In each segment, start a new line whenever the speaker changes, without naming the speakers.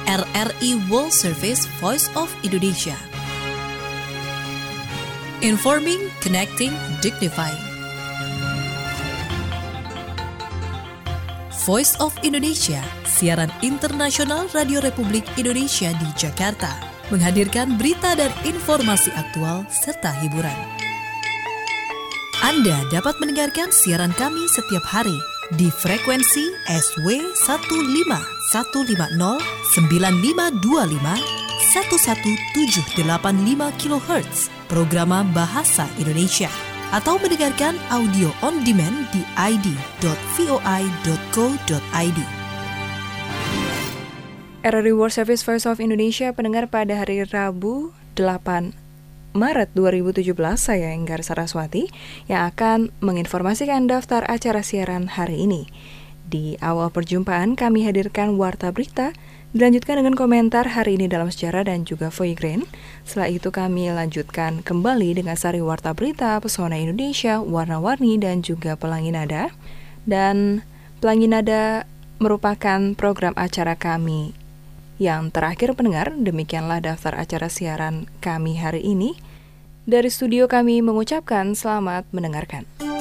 RRI World Service Voice of Indonesia. Informing, connecting, dignifying. Voice of Indonesia, siaran internasional Radio Republik Indonesia di Jakarta, menghadirkan berita dan informasi aktual serta hiburan. Anda dapat mendengarkan siaran kami setiap hari di frekuensi SW 15150 9525 11785 kHz, programa Bahasa Indonesia, atau mendengarkan audio on demand di id.voi.co.id.
RRI World Service Voice of Indonesia, pendengar, pada hari Rabu 8 Maret 2017, saya Enggar Saraswati yang akan menginformasikan daftar acara siaran hari ini. Di awal perjumpaan kami hadirkan Warta Berita, dilanjutkan dengan komentar hari ini dalam sejarah dan juga Voigrain. Setelah itu kami lanjutkan kembali dengan sari Warta Berita, Pesona Indonesia, Warna-Warni, dan juga Pelangi Nada. Dan Pelangi Nada merupakan program acara kami yang terakhir, pendengar. Demikianlah daftar acara siaran kami hari ini. Dari studio kami mengucapkan selamat mendengarkan.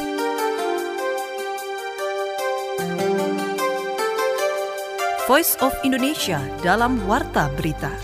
Voice of Indonesia dalam Warta Berita.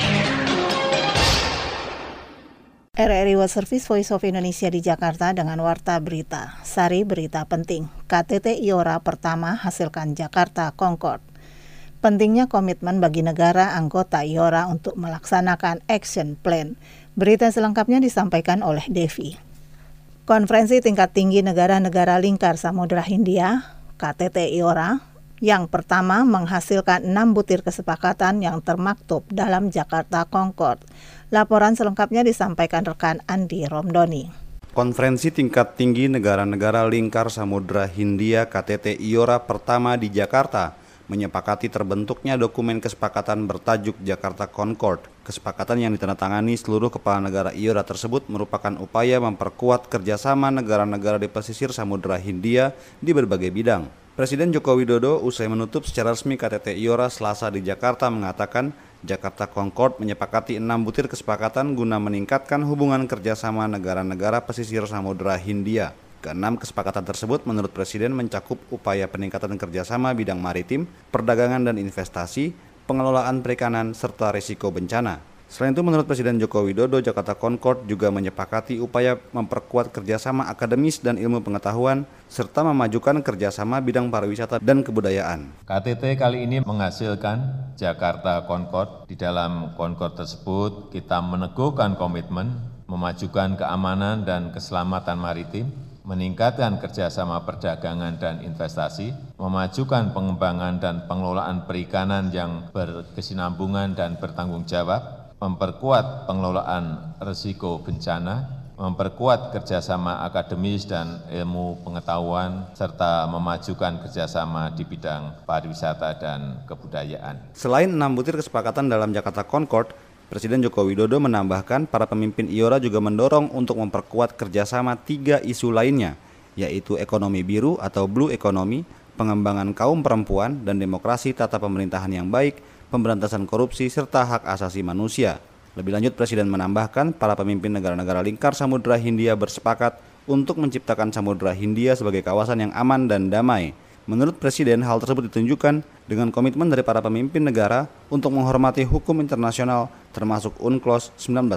RRI World Service Voice of Indonesia di Jakarta dengan Warta Berita. Sari berita penting. KTT IORA pertama hasilkan Jakarta Concord. Pentingnya komitmen bagi negara anggota IORA untuk melaksanakan action plan. Berita selengkapnya disampaikan oleh Devi. Konferensi tingkat tinggi negara-negara lingkar Samudra Hindia, KTT IORA, yang pertama menghasilkan 6 butir kesepakatan yang termaktub dalam Jakarta Concord. Laporan selengkapnya disampaikan rekan Andi Romdoni.
Konferensi tingkat tinggi negara-negara lingkar Samudra Hindia KTT IORA pertama di Jakarta menyepakati terbentuknya dokumen kesepakatan bertajuk Jakarta Concord. Kesepakatan yang ditandatangani seluruh kepala negara IORA tersebut merupakan upaya memperkuat kerjasama negara-negara di pesisir Samudra Hindia di berbagai bidang. Presiden Joko Widodo usai menutup secara resmi KTT IORA Selasa di Jakarta mengatakan Jakarta Concord menyepakati 6 butir kesepakatan guna meningkatkan hubungan kerjasama negara-negara pesisir Samudra Hindia. Keenam kesepakatan tersebut menurut Presiden mencakup upaya peningkatan kerjasama bidang maritim, perdagangan dan investasi, pengelolaan perikanan, serta risiko bencana. Selain itu menurut Presiden Joko Widodo, Jakarta Concord juga menyepakati upaya memperkuat kerjasama akademis dan ilmu pengetahuan, serta memajukan kerjasama bidang pariwisata dan kebudayaan.
KTT kali ini menghasilkan Jakarta Concord. Di dalam Concord tersebut kita meneguhkan komitmen memajukan keamanan dan keselamatan maritim, meningkatkan kerjasama perdagangan dan investasi, memajukan pengembangan dan pengelolaan perikanan yang berkesinambungan dan bertanggung jawab, memperkuat pengelolaan risiko bencana, memperkuat kerjasama akademis dan ilmu pengetahuan, serta memajukan kerjasama di bidang pariwisata dan kebudayaan.
Selain 6 butir kesepakatan dalam Jakarta Concord, Presiden Joko Widodo menambahkan para pemimpin IORA juga mendorong untuk memperkuat kerjasama 3 isu lainnya, yaitu ekonomi biru atau blue economy, pengembangan kaum perempuan dan demokrasi tata pemerintahan yang baik, pemberantasan korupsi, serta hak asasi manusia. Lebih lanjut, Presiden menambahkan para pemimpin negara-negara lingkar Samudra Hindia bersepakat untuk menciptakan Samudra Hindia sebagai kawasan yang aman dan damai. Menurut Presiden, hal tersebut ditunjukkan dengan komitmen dari para pemimpin negara untuk menghormati hukum internasional termasuk UNCLOS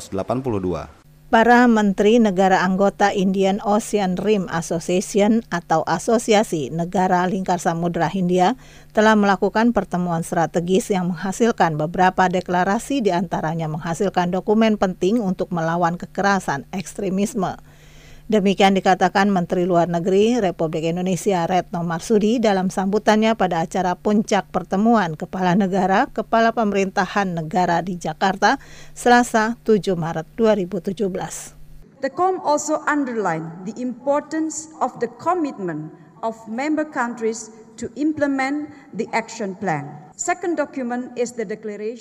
1982.
Para menteri negara anggota Indian Ocean Rim Association atau Asosiasi Negara Lingkar Samudra Hindia telah melakukan pertemuan strategis yang menghasilkan beberapa deklarasi, diantaranya menghasilkan dokumen penting untuk melawan kekerasan ekstremisme. Demikian dikatakan Menteri Luar Negeri Republik Indonesia Retno Marsudi dalam sambutannya pada acara puncak pertemuan Kepala Negara, Kepala Pemerintahan Negara di Jakarta, Selasa 7 Maret 2017.
The COM also underlined the importance of the commitment of member countries to implement the action plan. Second document is the declaration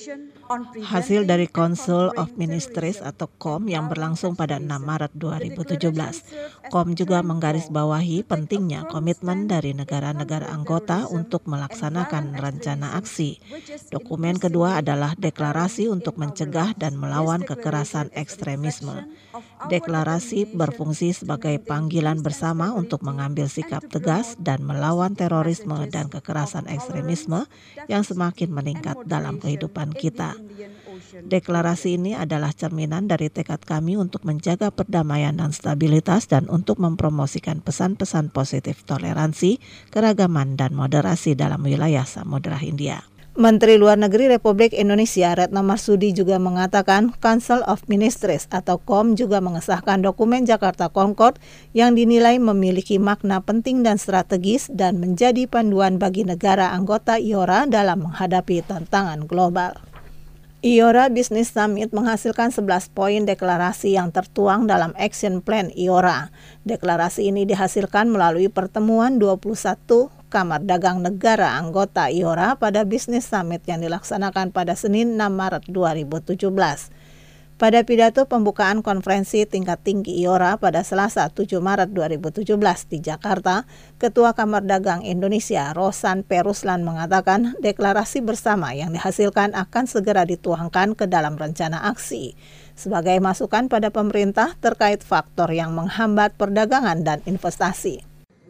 Hasil dari Council of Ministries atau COM yang berlangsung pada 6 Maret 2017. COM juga menggarisbawahi pentingnya komitmen dari negara-negara anggota untuk melaksanakan rencana aksi. Dokumen kedua adalah deklarasi untuk mencegah dan melawan kekerasan ekstremisme. Deklarasi berfungsi sebagai panggilan bersama untuk mengambil sikap tegas dan melawan terorisme dan kekerasan ekstremisme yang semakin meningkat dalam kehidupan kita. Deklarasi ini adalah cerminan dari tekad kami untuk menjaga perdamaian dan stabilitas dan untuk mempromosikan pesan-pesan positif toleransi, keragaman, dan moderasi dalam wilayah Samudra Hindia. Menteri Luar Negeri Republik Indonesia Retno Marsudi juga mengatakan Council of Ministries atau COM juga mengesahkan dokumen Jakarta Concord yang dinilai memiliki makna penting dan strategis dan menjadi panduan bagi negara anggota IORA dalam menghadapi tantangan global. IORA Business Summit menghasilkan 11 poin deklarasi yang tertuang dalam Action Plan IORA. Deklarasi ini dihasilkan melalui pertemuan 21 Kamar Dagang Negara anggota IORA pada Business Summit yang dilaksanakan pada Senin 6 Maret 2017. Pada pidato pembukaan konferensi tingkat tinggi IORA pada Selasa 7 Maret 2017 di Jakarta, Ketua Kamar Dagang Indonesia Rosan P. Ruslan mengatakan deklarasi bersama yang dihasilkan akan segera dituangkan ke dalam rencana aksi sebagai masukan pada pemerintah terkait faktor yang menghambat perdagangan dan investasi.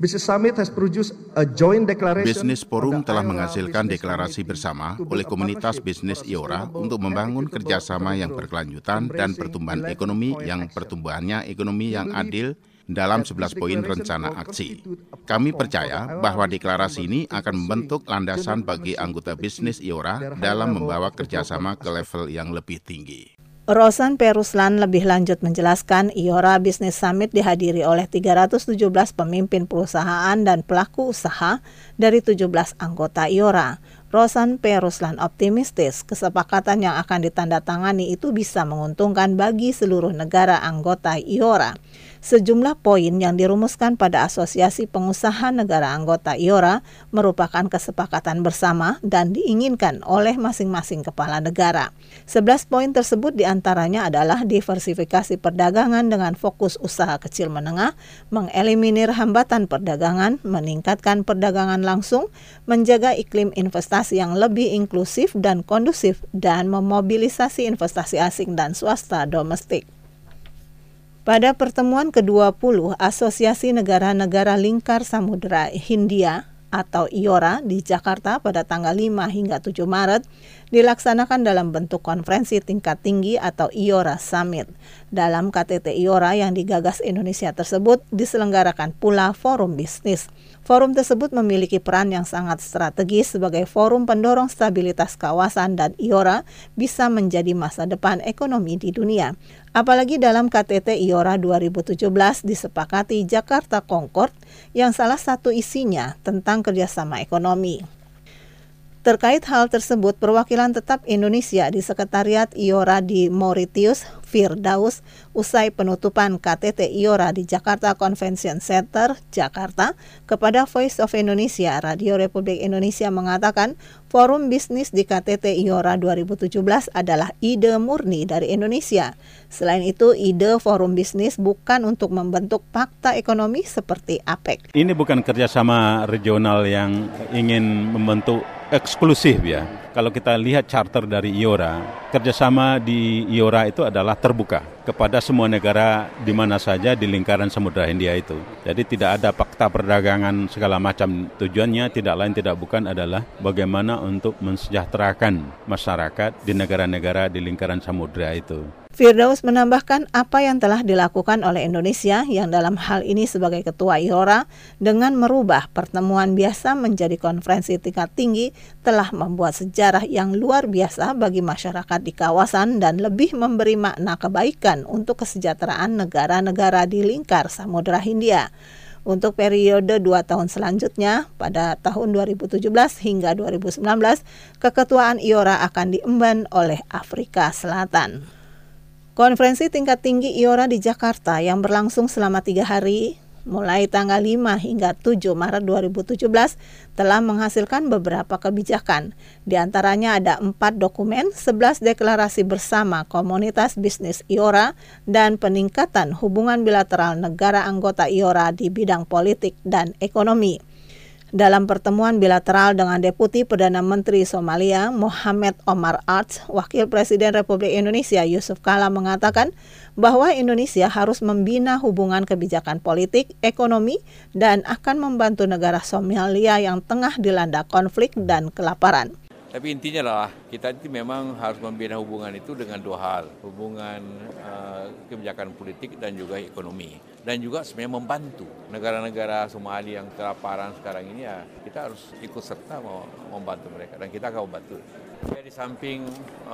Bisnis Forum telah menghasilkan deklarasi bersama oleh komunitas bisnis IORA untuk membangun kerjasama yang berkelanjutan dan pertumbuhan ekonomi yang pertumbuhannya ekonomi yang adil dalam 11 poin rencana aksi. Kami percaya bahwa deklarasi ini akan membentuk landasan bagi anggota bisnis IORA dalam membawa kerjasama ke level yang lebih tinggi.
Rosan P. Ruslan lebih lanjut menjelaskan IORA Business Summit dihadiri oleh 317 pemimpin perusahaan dan pelaku usaha dari 17 anggota IORA. Rosan P. Ruslan optimistis kesepakatan yang akan ditandatangani itu bisa menguntungkan bagi seluruh negara anggota IORA. Sejumlah poin yang dirumuskan pada Asosiasi Pengusaha Negara Anggota IORA merupakan kesepakatan bersama dan diinginkan oleh masing-masing kepala negara. 11 poin tersebut diantaranya adalah diversifikasi perdagangan dengan fokus usaha kecil menengah, mengeliminir hambatan perdagangan, meningkatkan perdagangan langsung, menjaga iklim investasi yang lebih inklusif dan kondusif, dan memobilisasi investasi asing dan swasta domestik. Pada pertemuan ke-20 Asosiasi Negara-Negara Lingkar Samudra Hindia atau IORA di Jakarta pada tanggal 5 hingga 7 Maret dilaksanakan dalam bentuk konferensi tingkat tinggi atau IORA Summit. Dalam KTT IORA yang digagas Indonesia tersebut diselenggarakan pula forum bisnis. Forum tersebut memiliki peran yang sangat strategis sebagai forum pendorong stabilitas kawasan dan IORA bisa menjadi masa depan ekonomi di dunia. Apalagi dalam KTT IORA 2017 disepakati Jakarta Concord yang salah satu isinya tentang kerjasama ekonomi. Terkait hal tersebut, perwakilan tetap Indonesia di Sekretariat IORA di Mauritius, Firdaus, usai penutupan KTT IORA di Jakarta Convention Center, Jakarta, kepada Voice of Indonesia, Radio Republik Indonesia mengatakan forum bisnis di KTT IORA 2017 adalah ide murni dari Indonesia. Selain itu, ide forum bisnis bukan untuk membentuk fakta ekonomi seperti APEC.
Ini bukan kerjasama regional yang ingin membentuk eksklusif ya. Kalau kita lihat charter dari IORA, kerjasama di IORA itu adalah terbuka kepada semua negara di mana saja di lingkaran Samudra Hindia itu. Jadi tidak ada fakta perdagangan segala macam. Tujuannya tidak lain tidak bukan adalah bagaimana untuk mensejahterakan masyarakat di negara-negara di lingkaran samudra itu.
Firdaus menambahkan apa yang telah dilakukan oleh Indonesia yang dalam hal ini sebagai ketua IORA dengan merubah pertemuan biasa menjadi konferensi tingkat tinggi telah membuat sejarah yang luar biasa bagi masyarakat di kawasan dan lebih memberi makna kebaikan untuk kesejahteraan negara-negara di lingkar Samudra Hindia. Untuk periode 2 tahun selanjutnya, pada tahun 2017 hingga 2019, keketuaan IORA akan diemban oleh Afrika Selatan. Konferensi tingkat tinggi IORA di Jakarta yang berlangsung selama 3 hari mulai tanggal 5 hingga 7 Maret 2017 telah menghasilkan beberapa kebijakan. Di antaranya ada 4 dokumen, 11 deklarasi bersama komunitas bisnis IORA, dan peningkatan hubungan bilateral negara anggota IORA di bidang politik dan ekonomi. Dalam pertemuan bilateral dengan Deputi Perdana Menteri Somalia, Mohamed Omar Arts, Wakil Presiden Republik Indonesia Yusuf Kala mengatakan bahwa Indonesia harus membina hubungan kebijakan politik, ekonomi, dan akan membantu negara Somalia yang tengah dilanda konflik dan kelaparan.
Tapi intinya lah, kita itu memang harus membina hubungan itu dengan 2 hal. Hubungan kebijakan politik dan juga ekonomi. Dan juga sebenarnya membantu negara-negara Somalia yang kelaparan sekarang ini, ya kita harus ikut serta membantu mereka. Dan kita akan membantu. Ya, di samping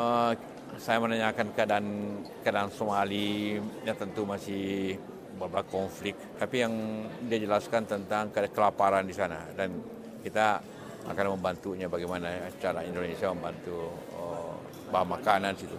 saya menanyakan keadaan Somalia, ya tentu masih beberapa konflik. Tapi yang dia jelaskan tentang kelaparan di sana. Dan kita akan membantunya bagaimana cara Indonesia membantu bahan makanan situ.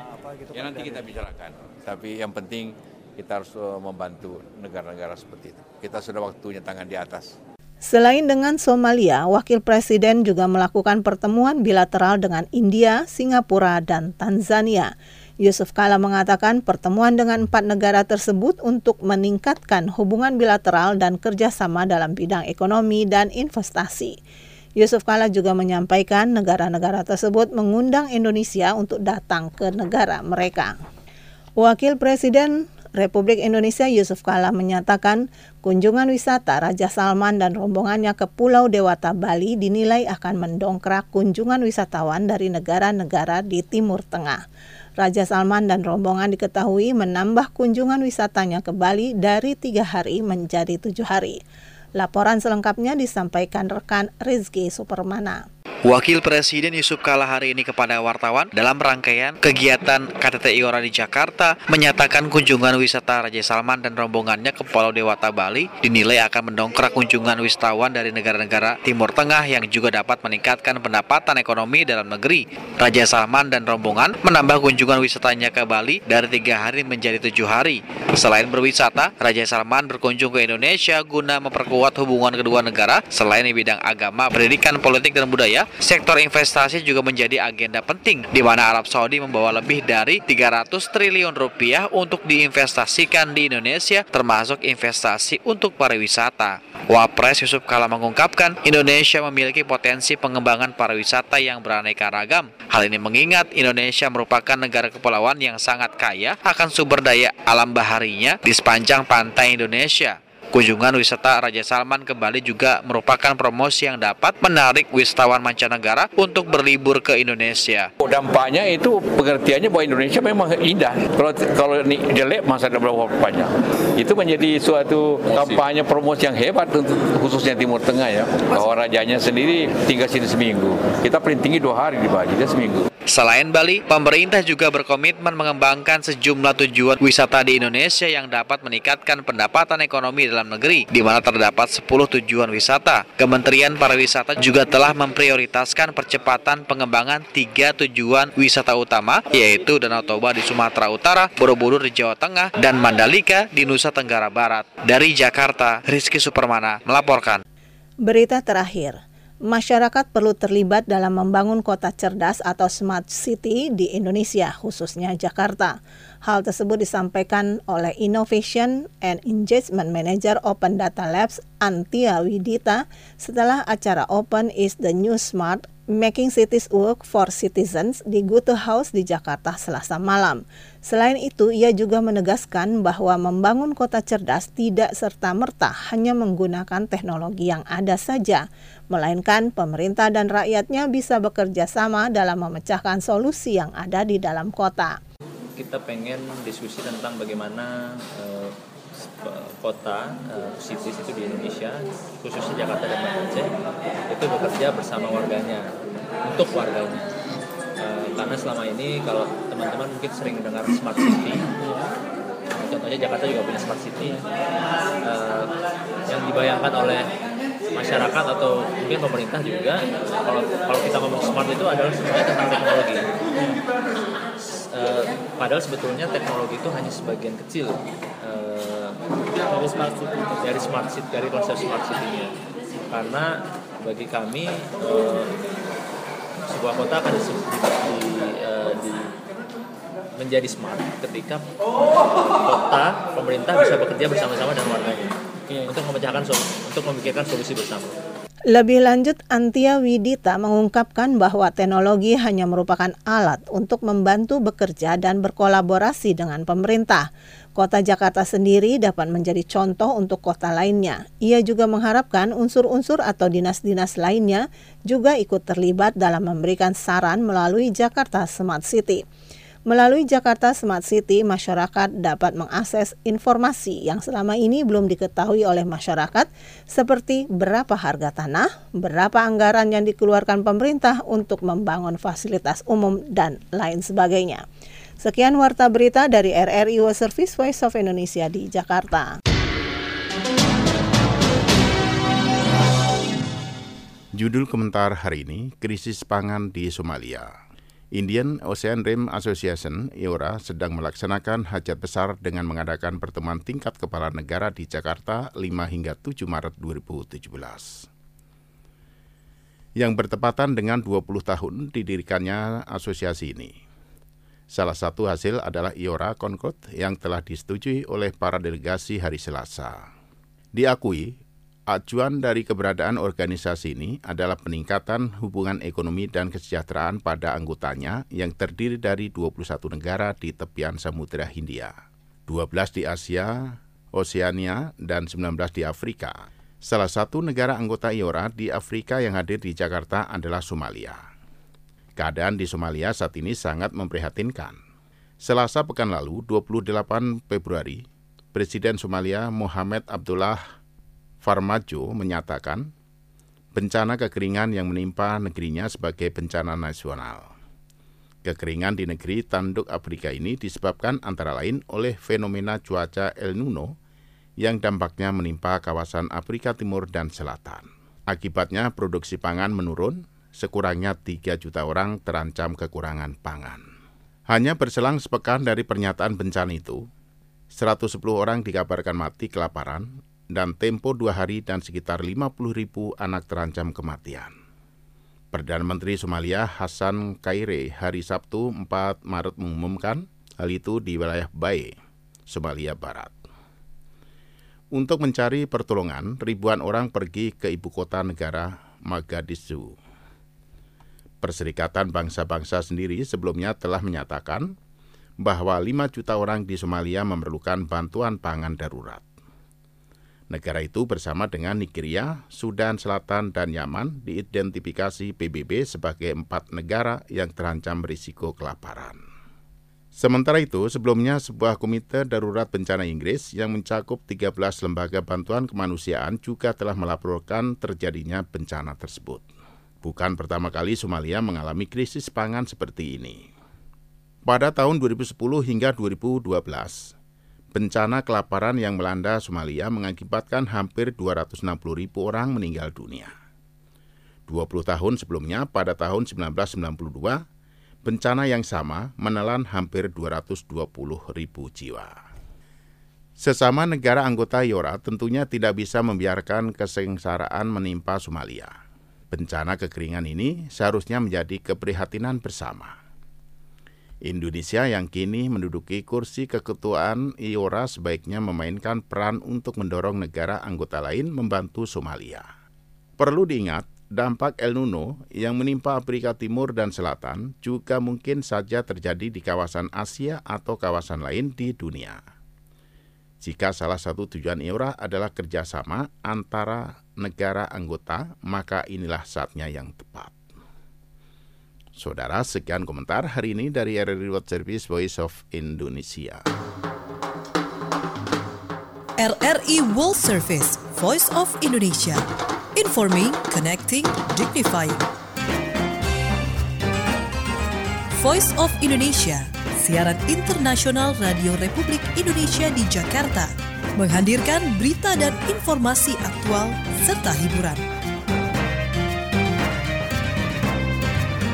Ya nanti kita bicarakan. Tapi yang penting kita harus membantu negara-negara seperti itu. Kita sudah waktunya tangan di atas.
Selain dengan Somalia, Wakil Presiden juga melakukan pertemuan bilateral dengan India, Singapura, dan Tanzania. Yusuf Kala mengatakan pertemuan dengan 4 negara tersebut untuk meningkatkan hubungan bilateral dan kerjasama dalam bidang ekonomi dan investasi. Yusuf Kala juga menyampaikan negara-negara tersebut mengundang Indonesia untuk datang ke negara mereka. Wakil Presiden Republik Indonesia Yusuf Kala menyatakan kunjungan wisata Raja Salman dan rombongannya ke Pulau Dewata Bali dinilai akan mendongkrak kunjungan wisatawan dari negara-negara di Timur Tengah. Raja Salman dan rombongan diketahui menambah kunjungan wisatanya ke Bali dari 3 hari menjadi 7 hari. Laporan selengkapnya disampaikan rekan Rizky Supermana.
Wakil Presiden Yusuf Kala hari ini kepada wartawan dalam rangkaian kegiatan KTT IORA di Jakarta menyatakan kunjungan wisata Raja Salman dan rombongannya ke Pulau Dewata Bali dinilai akan mendongkrak kunjungan wisatawan dari negara-negara Timur Tengah yang juga dapat meningkatkan pendapatan ekonomi dalam negeri. Raja Salman dan rombongan menambah kunjungan wisatanya ke Bali dari 3 hari menjadi 7 hari. Selain berwisata, Raja Salman berkunjung ke Indonesia guna memperkuat hubungan kedua negara. Selain di bidang agama, pendidikan, politik, dan budaya, sektor investasi juga menjadi agenda penting, di mana Arab Saudi membawa lebih dari 300 triliun rupiah untuk diinvestasikan di Indonesia, termasuk investasi untuk pariwisata. Wapres Yusuf Kala mengungkapkan, Indonesia memiliki potensi pengembangan pariwisata yang beraneka ragam. Hal ini mengingat Indonesia merupakan negara kepulauan yang sangat kaya akan sumber daya alam baharinya di sepanjang pantai Indonesia. Kunjungan wisata Raja Salman ke Bali juga merupakan promosi yang dapat menarik wisatawan mancanegara untuk berlibur ke Indonesia.
Dampaknya itu pengertiannya bahwa Indonesia memang indah. Kalau ini jelek masa ada berapa panjang. Itu menjadi suatu kampanye promosi yang hebat untuk khususnya Timur Tengah ya. Bahwa rajanya sendiri tinggal sini seminggu. Kita paling tinggi 2 hari di Bali, dia seminggu.
Selain Bali, pemerintah juga berkomitmen mengembangkan sejumlah tujuan wisata di Indonesia yang dapat meningkatkan pendapatan ekonomi dalam negeri, di mana terdapat 10 tujuan wisata. Kementerian Pariwisata juga telah memprioritaskan percepatan pengembangan 3 tujuan wisata utama, yaitu Danau Toba di Sumatera Utara, Borobudur di Jawa Tengah, dan Mandalika di Nusa Tenggara Barat. Dari Jakarta, Rizky Supermana melaporkan.
Berita terakhir. Masyarakat perlu terlibat dalam membangun kota cerdas atau smart city di Indonesia, khususnya Jakarta. Hal tersebut disampaikan oleh Innovation and Engagement Manager Open Data Labs, Antia Widita, setelah acara Open is the New Smart, Making Cities Work for Citizens di Goethe House di Jakarta Selasa malam. Selain itu, ia juga menegaskan bahwa membangun kota cerdas tidak serta-merta hanya menggunakan teknologi yang ada saja, melainkan pemerintah dan rakyatnya bisa bekerja sama dalam memecahkan solusi yang ada di dalam kota.
Kita pengen diskusi tentang bagaimana kota, cities itu di Indonesia, khususnya Jakarta dan Aceh, itu bekerja bersama warganya, untuk warganya. Karena selama ini kalau teman-teman mungkin sering dengar smart city, contohnya Jakarta juga punya smart city, yang dibayangkan oleh masyarakat atau mungkin pemerintah juga, kalau kita ngomong smart itu adalah sebenarnya tentang teknologi. Padahal sebetulnya teknologi itu hanya sebagian kecil Dari konsep smart city-nya. Karena bagi kami sebuah kota akan menjadi smart ketika pemerintah bisa bekerja bersama-sama dengan warganya untuk memikirkan solusi bersama.
Lebih lanjut, Antia Widita mengungkapkan bahwa teknologi hanya merupakan alat untuk membantu bekerja dan berkolaborasi dengan pemerintah. Kota Jakarta sendiri dapat menjadi contoh untuk kota lainnya. Ia juga mengharapkan unsur-unsur atau dinas-dinas lainnya juga ikut terlibat dalam memberikan saran melalui Jakarta Smart City. Melalui Jakarta Smart City, masyarakat dapat mengakses informasi yang selama ini belum diketahui oleh masyarakat, seperti berapa harga tanah, berapa anggaran yang dikeluarkan pemerintah untuk membangun fasilitas umum, dan lain sebagainya. Sekian Warta Berita dari RRI World Service Voice of Indonesia di Jakarta.
Judul komentar hari ini, krisis pangan di Somalia. Indian Ocean Rim Association (IORA) sedang melaksanakan hajat besar dengan mengadakan pertemuan tingkat kepala negara di Jakarta 5 hingga 7 Maret 2017. Yang bertepatan dengan 20 tahun didirikannya asosiasi ini. Salah satu hasil adalah IORA Concord yang telah disetujui oleh para delegasi hari Selasa. Diakui, acuan dari keberadaan organisasi ini adalah peningkatan hubungan ekonomi dan kesejahteraan pada anggotanya yang terdiri dari 21 negara di tepian Samudra Hindia, 12 di Asia, Oseania, dan 19 di Afrika. Salah satu negara anggota IORA di Afrika yang hadir di Jakarta adalah Somalia. Keadaan di Somalia saat ini sangat memprihatinkan. Selasa pekan lalu, 28 Februari, Presiden Somalia Mohamed Abdullah Farmajo menyatakan bencana kekeringan yang menimpa negerinya sebagai bencana nasional. Kekeringan di negeri tanduk Afrika ini disebabkan antara lain oleh fenomena cuaca El Nino yang dampaknya menimpa kawasan Afrika Timur dan Selatan. Akibatnya produksi pangan menurun, sekurangnya 3 juta orang terancam kekurangan pangan. Hanya berselang sepekan dari pernyataan bencana itu, 110 orang dikabarkan mati kelaparan, dan tempo 2 hari dan sekitar 50.000 anak terancam kematian. Perdana Menteri Somalia Hassan Kaire hari Sabtu 4 Maret mengumumkan hal itu di wilayah Bae, Somalia Barat. Untuk mencari pertolongan, ribuan orang pergi ke ibu kota negara Mogadishu. Perserikatan Bangsa-Bangsa sendiri sebelumnya telah menyatakan bahwa 5 juta orang di Somalia memerlukan bantuan pangan darurat. Negara itu bersama dengan Nigeria, Sudan Selatan, dan Yaman diidentifikasi PBB sebagai 4 negara yang terancam risiko kelaparan. Sementara itu, sebelumnya sebuah komite darurat bencana Inggris yang mencakup 13 lembaga bantuan kemanusiaan juga telah melaporkan terjadinya bencana tersebut. Bukan pertama kali Somalia mengalami krisis pangan seperti ini. Pada tahun 2010 hingga 2012, bencana kelaparan yang melanda Somalia mengakibatkan hampir 260.000 orang meninggal dunia. 20 tahun sebelumnya, pada tahun 1992, bencana yang sama menelan hampir 220.000 jiwa. Sesama negara anggota IORA tentunya tidak bisa membiarkan kesengsaraan menimpa Somalia. Bencana kekeringan ini seharusnya menjadi keprihatinan bersama. Indonesia yang kini menduduki kursi keketuaan IORA sebaiknya memainkan peran untuk mendorong negara anggota lain membantu Somalia. Perlu diingat, dampak El Nino yang menimpa Afrika Timur dan Selatan juga mungkin saja terjadi di kawasan Asia atau kawasan lain di dunia. Jika salah satu tujuan IORA adalah kerjasama antara negara anggota, maka inilah saatnya yang tepat. Saudara, sekian komentar hari ini dari RRI World Service Voice of Indonesia.
RRI World Service Voice of Indonesia. Informing, connecting, dignifying. Voice of Indonesia, siaran internasional Radio Republik Indonesia di Jakarta, menghadirkan berita dan informasi aktual serta hiburan.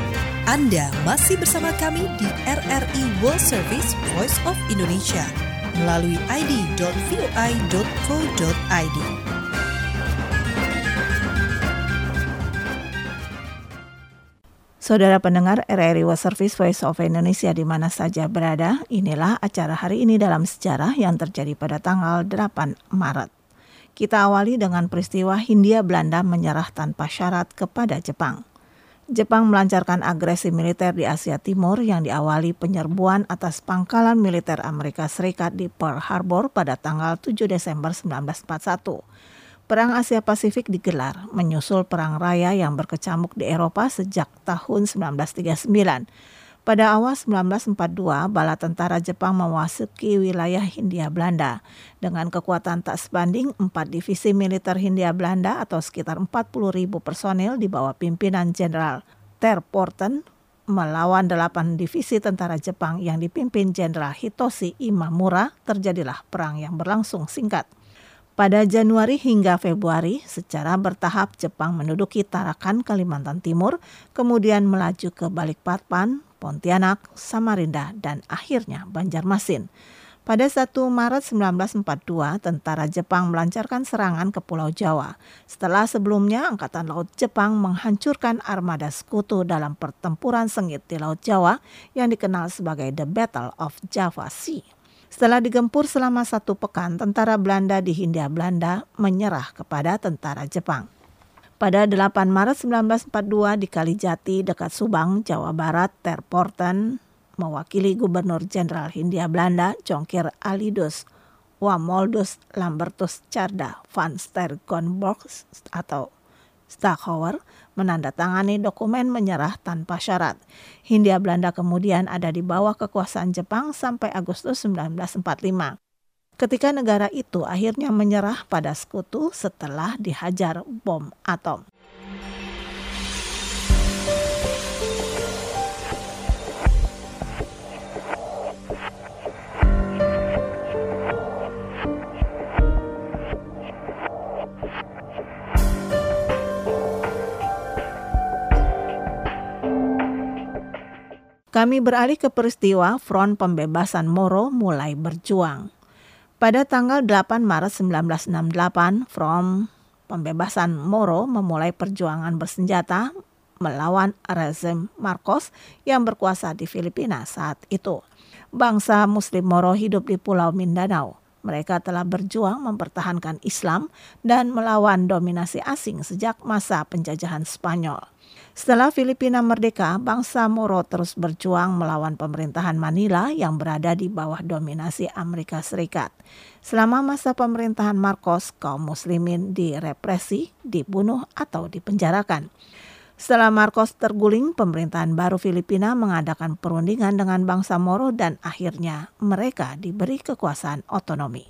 Anda masih bersama kami di RRI World Service Voice of Indonesia. melalui id.voi.co.id.
Saudara pendengar RRI World Service Voice of Indonesia di mana saja berada, inilah acara hari ini dalam sejarah yang terjadi pada tanggal 8 Maret. Kita awali dengan peristiwa Hindia Belanda menyerah tanpa syarat kepada Jepang. Jepang melancarkan agresi militer di Asia Timur yang diawali penyerbuan atas pangkalan militer Amerika Serikat di Pearl Harbor pada tanggal 7 Desember 1941. Perang Asia Pasifik digelar menyusul Perang Raya yang berkecamuk di Eropa sejak tahun 1939. Pada awal 1942, bala tentara Jepang memasuki wilayah Hindia Belanda. Dengan kekuatan tak sebanding, 4 divisi militer Hindia Belanda atau sekitar 40.000 personil di bawah pimpinan Jenderal Terporten melawan 8 divisi tentara Jepang yang dipimpin Jenderal Hitoshi Imamura. Terjadilah perang yang berlangsung singkat. Pada Januari hingga Februari, secara bertahap Jepang menduduki Tarakan, Kalimantan Timur, kemudian melaju ke Balikpapan, Pontianak, Samarinda, dan akhirnya Banjarmasin. Pada 1 Maret 1942, tentara Jepang melancarkan serangan ke Pulau Jawa. Setelah sebelumnya, Angkatan Laut Jepang menghancurkan armada sekutu dalam pertempuran sengit di Laut Jawa yang dikenal sebagai The Battle of Java Sea. Setelah digempur selama 1 pekan, tentara Belanda di Hindia Belanda menyerah kepada tentara Jepang. Pada 8 Maret 1942 di Kalijati dekat Subang, Jawa Barat, Terporten mewakili Gubernur Jenderal Hindia Belanda, Jonkheer Alidus Wamoldus Lambertus Tjarda van Stergonborg atau Stachauer menandatangani dokumen menyerah tanpa syarat. Hindia Belanda kemudian ada di bawah kekuasaan Jepang sampai Agustus 1945. Ketika negara itu akhirnya menyerah pada sekutu setelah dihajar bom atom. Kami beralih ke peristiwa Front Pembebasan Moro mulai berjuang. Pada tanggal 8 Maret 1968, Front Pembebasan Moro memulai perjuangan bersenjata melawan rezim Marcos yang berkuasa di Filipina saat itu. Bangsa Muslim Moro hidup di Pulau Mindanao. Mereka telah berjuang mempertahankan Islam dan melawan dominasi asing sejak masa penjajahan Spanyol. Setelah Filipina merdeka, bangsa Moro terus berjuang melawan pemerintahan Manila yang berada di bawah dominasi Amerika Serikat. Selama masa pemerintahan Marcos, kaum muslimin direpresi, dibunuh atau dipenjarakan. Setelah Marcos terguling, pemerintahan baru Filipina mengadakan perundingan dengan bangsa Moro dan akhirnya mereka diberi kekuasaan otonomi.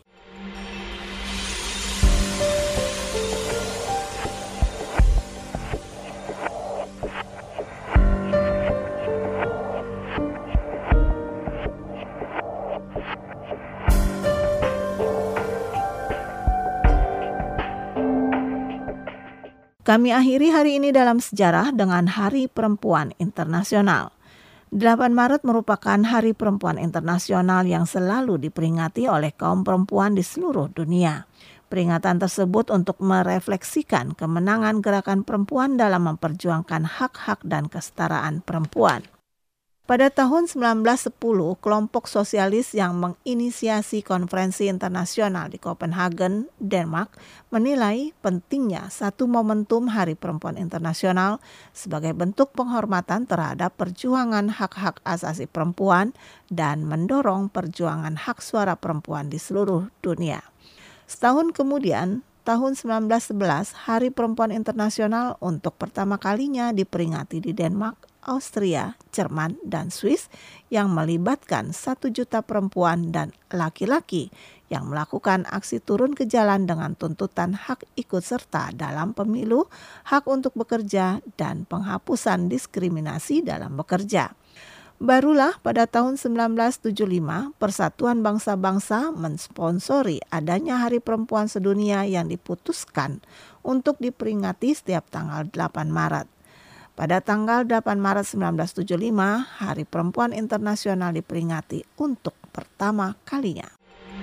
Kami akhiri hari ini dalam sejarah dengan Hari Perempuan Internasional. 8 Maret merupakan Hari Perempuan Internasional yang selalu diperingati oleh kaum perempuan di seluruh dunia. Peringatan tersebut untuk merefleksikan kemenangan gerakan perempuan dalam memperjuangkan hak-hak dan kesetaraan perempuan. Pada tahun 1910, kelompok sosialis yang menginisiasi konferensi internasional di Copenhagen, Denmark, menilai pentingnya satu momentum Hari Perempuan Internasional sebagai bentuk penghormatan terhadap perjuangan hak-hak asasi perempuan dan mendorong perjuangan hak suara perempuan di seluruh dunia. Setahun kemudian, tahun 1911, Hari Perempuan Internasional untuk pertama kalinya diperingati di Denmark, Austria, Jerman, dan Swiss yang melibatkan 1 juta perempuan dan laki-laki yang melakukan aksi turun ke jalan dengan tuntutan hak ikut serta dalam pemilu, hak untuk bekerja, dan penghapusan diskriminasi dalam bekerja. Barulah pada tahun 1975, Persatuan Bangsa-Bangsa mensponsori adanya Hari Perempuan Sedunia yang diputuskan untuk diperingati setiap tanggal 8 Maret. Pada tanggal 8 Maret 1975, Hari Perempuan Internasional diperingati untuk pertama kalinya.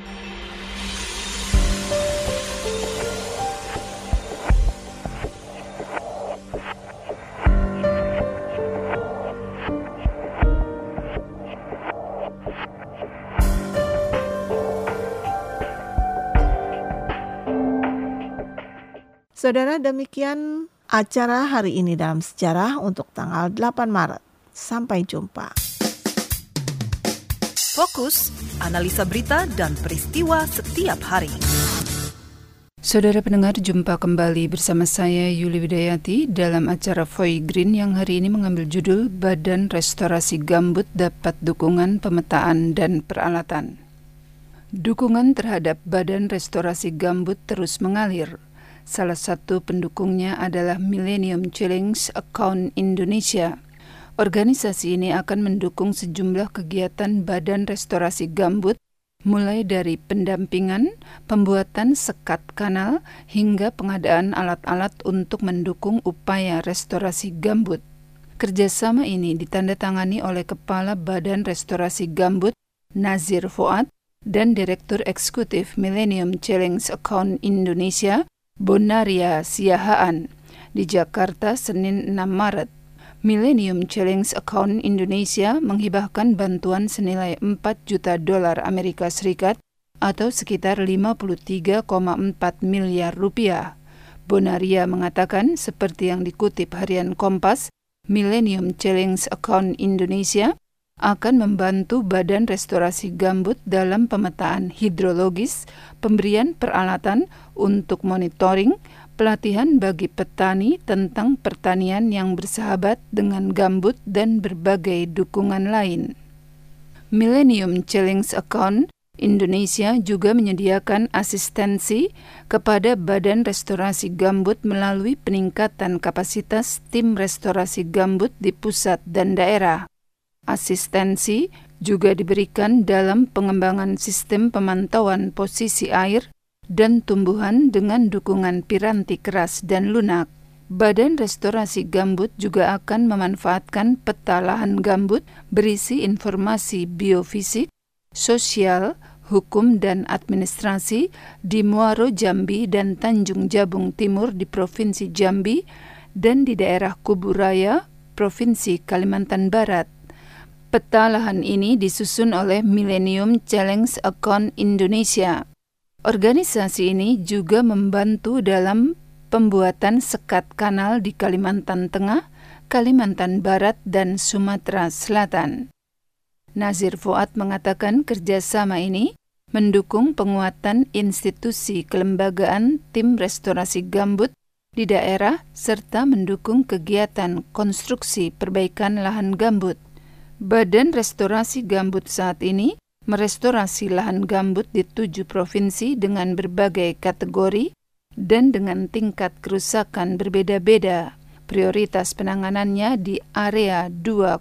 Saudara, demikian acara hari ini dalam sejarah untuk tanggal 8 Maret. Sampai jumpa.
Fokus, analisa berita dan peristiwa setiap hari.
Saudara pendengar, jumpa kembali bersama saya Yuli Widayati dalam acara Foy Green yang hari ini mengambil judul Badan Restorasi Gambut dapat dukungan pemetaan dan peralatan. Dukungan terhadap Badan Restorasi Gambut terus mengalir. Salah satu pendukungnya adalah Millennium Challenge Account Indonesia. Organisasi ini akan mendukung sejumlah kegiatan Badan Restorasi Gambut, mulai dari pendampingan, pembuatan sekat kanal, hingga pengadaan alat-alat untuk mendukung upaya restorasi gambut. Kerjasama ini ditandatangani oleh Kepala Badan Restorasi Gambut, Nazir Fuad, dan Direktur Eksekutif Millennium Challenge Account Indonesia, Bonaria Siahaan, di Jakarta, Senin 6 Maret. Millennium Challenge Account Indonesia menghibahkan bantuan senilai $4 juta Amerika Serikat atau sekitar 53,4 miliar rupiah. Bonaria mengatakan, seperti yang dikutip harian Kompas, Millennium Challenge Account Indonesia akan membantu Badan Restorasi Gambut dalam pemetaan hidrologis, pemberian peralatan untuk monitoring, pelatihan bagi petani tentang pertanian yang bersahabat dengan gambut, dan berbagai dukungan lain. Millennium Challenge Account Indonesia juga menyediakan asistensi kepada Badan Restorasi Gambut melalui peningkatan kapasitas tim restorasi gambut di pusat dan daerah. Asistensi juga diberikan dalam pengembangan sistem pemantauan posisi air dan tumbuhan dengan dukungan piranti keras dan lunak. Badan Restorasi Gambut juga akan memanfaatkan peta lahan gambut berisi informasi biofisik, sosial, hukum, dan administrasi di Muaro Jambi dan Tanjung Jabung Timur di Provinsi Jambi dan di daerah Kuburaya, Provinsi Kalimantan Barat. Peta lahan ini disusun oleh Millennium Challenge Account Indonesia. Organisasi ini juga membantu dalam pembuatan sekat kanal di Kalimantan Tengah, Kalimantan Barat, dan Sumatera Selatan. Nazir Fuad mengatakan kerjasama ini mendukung penguatan institusi kelembagaan tim restorasi gambut di daerah serta mendukung kegiatan konstruksi perbaikan lahan gambut. Badan Restorasi Gambut saat ini merestorasi lahan gambut di 7 provinsi dengan berbagai kategori dan dengan tingkat kerusakan berbeda-beda. Prioritas penanganannya di area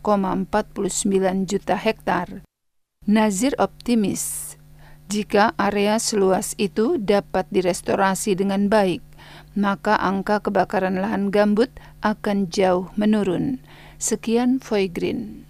2,49 juta hektar. Nazir optimis jika area seluas itu dapat direstorasi dengan baik, maka angka kebakaran lahan gambut akan jauh menurun. Sekian Foy Green.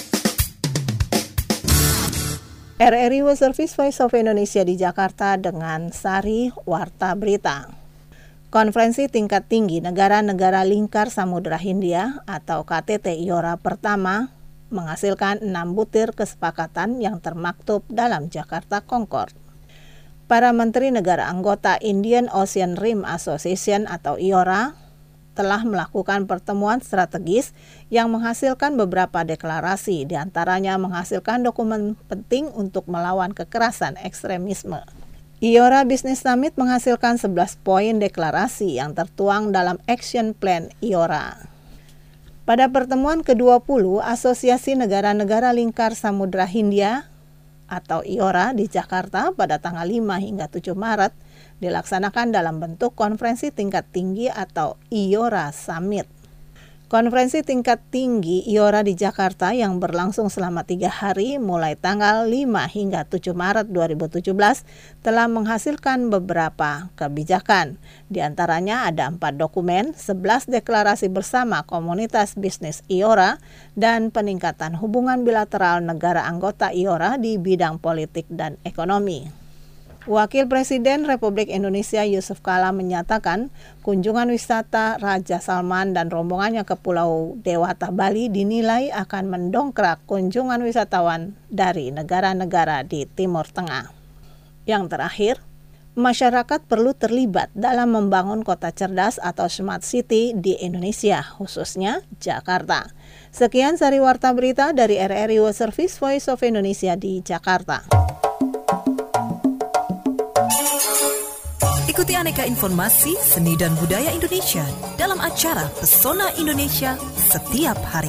RRI World Service Voice of Indonesia di Jakarta dengan Sari Warta Berita. Konferensi tingkat tinggi negara-negara lingkar Samudra Hindia atau KTT IORA pertama menghasilkan 6 butir kesepakatan yang termaktub dalam Jakarta Concord. Para menteri negara anggota Indian Ocean Rim Association atau IORA telah melakukan pertemuan strategis yang menghasilkan beberapa deklarasi, diantaranya menghasilkan dokumen penting untuk melawan kekerasan ekstremisme. IORA Business Summit menghasilkan 11 poin deklarasi yang tertuang dalam Action Plan IORA. Pada pertemuan ke-20 Asosiasi Negara-Negara Lingkar Samudra Hindia atau IORA di Jakarta pada tanggal 5 hingga 7 Maret dilaksanakan dalam bentuk konferensi tingkat tinggi atau IORA Summit. Konferensi tingkat tinggi IORA di Jakarta yang berlangsung selama 3 hari mulai tanggal 5 hingga 7 Maret 2017 telah menghasilkan beberapa kebijakan. Di antaranya ada 4 dokumen, 11 deklarasi bersama komunitas bisnis IORA, dan peningkatan hubungan bilateral negara anggota IORA di bidang politik dan ekonomi. Wakil Presiden Republik Indonesia Yusuf Kala menyatakan kunjungan wisata Raja Salman dan rombongannya ke Pulau Dewata Bali dinilai akan mendongkrak kunjungan wisatawan dari negara-negara di Timur Tengah. Yang terakhir, Masyarakat perlu terlibat dalam membangun kota cerdas atau smart city di Indonesia, khususnya Jakarta. Sekian sari warta berita dari RRI World Service Voice of Indonesia di Jakarta.
Ikuti aneka informasi seni dan budaya Indonesia dalam acara Pesona Indonesia setiap hari.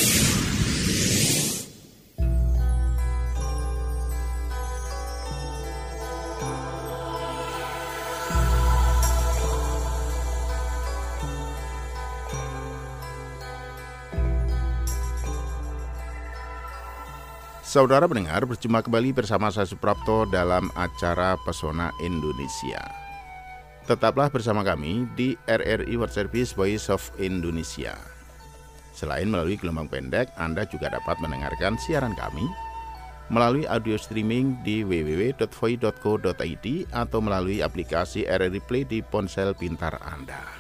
Saudara pendengar, berjumpa kembali bersama saya Suprapto dalam acara Pesona Indonesia. Tetaplah bersama kami di RRI World Service Voice of Indonesia. Selain melalui gelombang pendek, Anda juga dapat mendengarkan siaran kami melalui audio streaming di www.voi.co.id atau melalui aplikasi RRI Play di ponsel pintar Anda.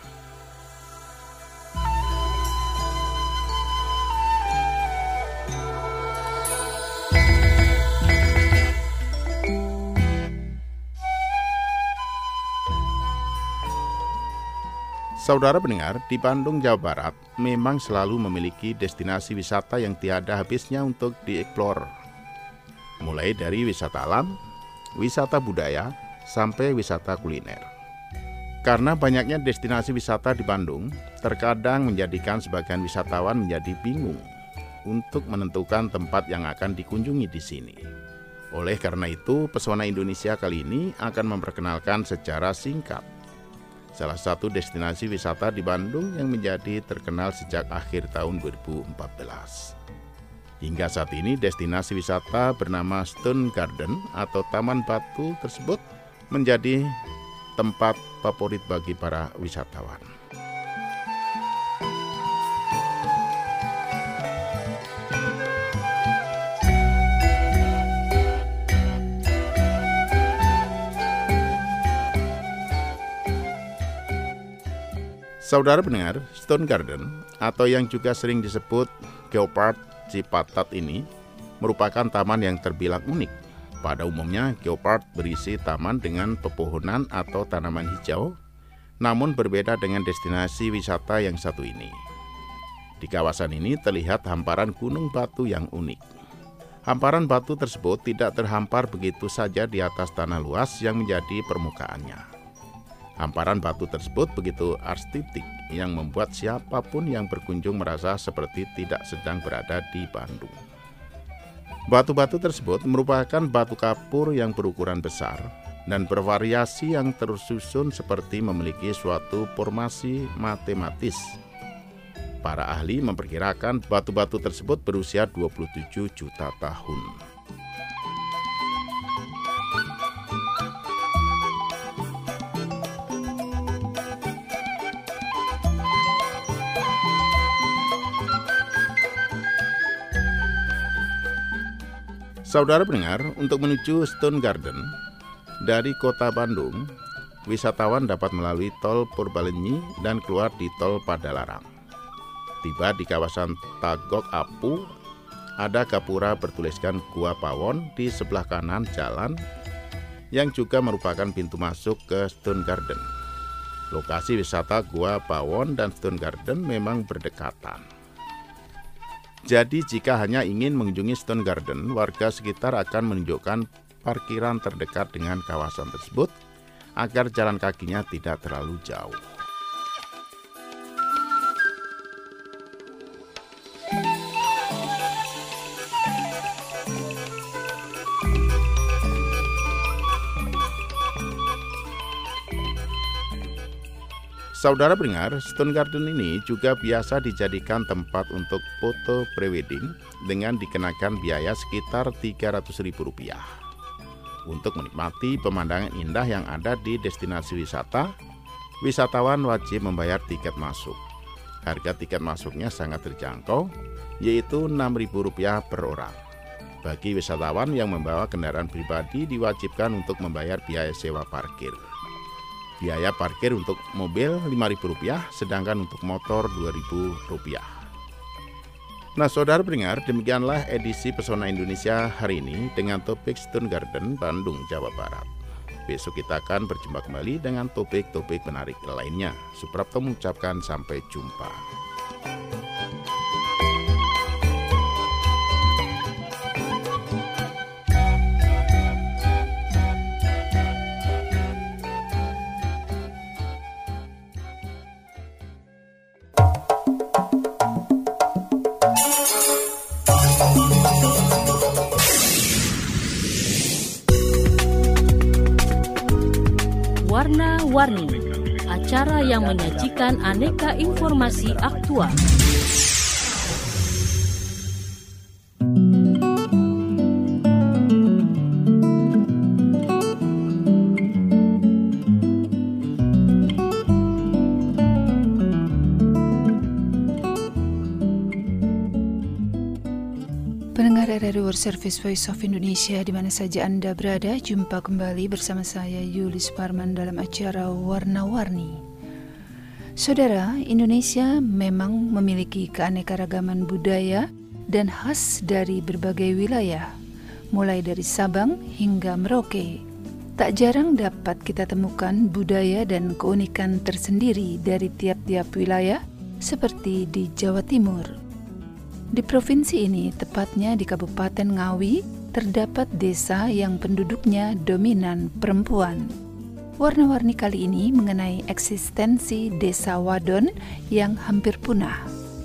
Saudara pendengar, di Bandung, Jawa Barat memang selalu memiliki destinasi wisata yang tiada habisnya untuk dieksplor. Mulai dari wisata alam, wisata budaya, sampai wisata kuliner. Karena banyaknya destinasi wisata di Bandung, terkadang menjadikan sebagian wisatawan menjadi bingung untuk menentukan tempat yang akan dikunjungi di sini. Oleh karena itu, Pesona Indonesia kali ini akan memperkenalkan secara singkat salah satu destinasi wisata di Bandung yang menjadi terkenal sejak akhir tahun 2014. Hingga saat ini destinasi wisata bernama Stone Garden atau Taman Batu tersebut menjadi tempat favorit bagi para wisatawan. Saudara pendengar, Stone Garden atau yang juga sering disebut Geopark Cipatat ini merupakan taman yang terbilang unik. Pada umumnya, Geopark berisi taman dengan pepohonan atau tanaman hijau, namun berbeda dengan destinasi wisata yang satu ini. Di kawasan ini terlihat hamparan gunung batu yang unik. Hamparan batu tersebut tidak terhampar begitu saja di atas tanah luas yang menjadi permukaannya. Hamparan batu tersebut begitu artistik yang membuat siapapun yang berkunjung merasa seperti tidak sedang berada di Bandung. Batu-batu tersebut merupakan batu kapur yang berukuran besar dan bervariasi yang tersusun seperti memiliki suatu formasi matematis. Para ahli memperkirakan batu-batu tersebut berusia 27 juta tahun. Saudara pendengar, untuk menuju Stone Garden dari kota Bandung, wisatawan dapat melalui tol Purbalenyi dan keluar di tol Padalarang. Tiba di kawasan Tagok Apu, ada gapura bertuliskan Gua Pawon di sebelah kanan jalan yang juga merupakan pintu masuk ke Stone Garden. Lokasi wisata Gua Pawon dan Stone Garden memang berdekatan. Jadi jika hanya ingin mengunjungi Stone Garden, warga sekitar akan menunjukkan parkiran terdekat dengan kawasan tersebut agar jalan kakinya tidak terlalu jauh. Saudara pendengar, Stone Garden ini juga biasa dijadikan tempat untuk foto prewedding dengan dikenakan biaya sekitar Rp300.000. Untuk menikmati pemandangan indah yang ada di destinasi wisata, wisatawan wajib membayar tiket masuk. Harga tiket masuknya sangat terjangkau, yaitu Rp6.000 per orang. Bagi wisatawan yang membawa kendaraan pribadi diwajibkan untuk membayar biaya sewa parkir. Biaya parkir untuk mobil Rp5.000, sedangkan untuk motor Rp2.000. Nah, saudara pendengar, demikianlah edisi Pesona Indonesia hari ini dengan topik Stone Garden, Bandung, Jawa Barat. Besok kita akan berjumpa kembali dengan topik-topik menarik lainnya. Suprapto mengucapkan sampai jumpa.
Warna-Warni, acara yang menyajikan aneka informasi aktual.
Pendengar RRI World Service Voice of Indonesia di mana saja Anda berada, jumpa kembali bersama saya Yuli Suparman dalam acara Warna-Warni. Saudara, Indonesia memang memiliki keanekaragaman budaya dan khas dari berbagai wilayah, mulai dari Sabang hingga Merauke. Tak jarang dapat kita temukan budaya dan keunikan tersendiri dari tiap-tiap wilayah, seperti di Jawa Timur. Di provinsi ini, tepatnya di Kabupaten Ngawi, terdapat desa yang penduduknya dominan perempuan. Warna-warni kali ini mengenai eksistensi desa wadon yang hampir punah.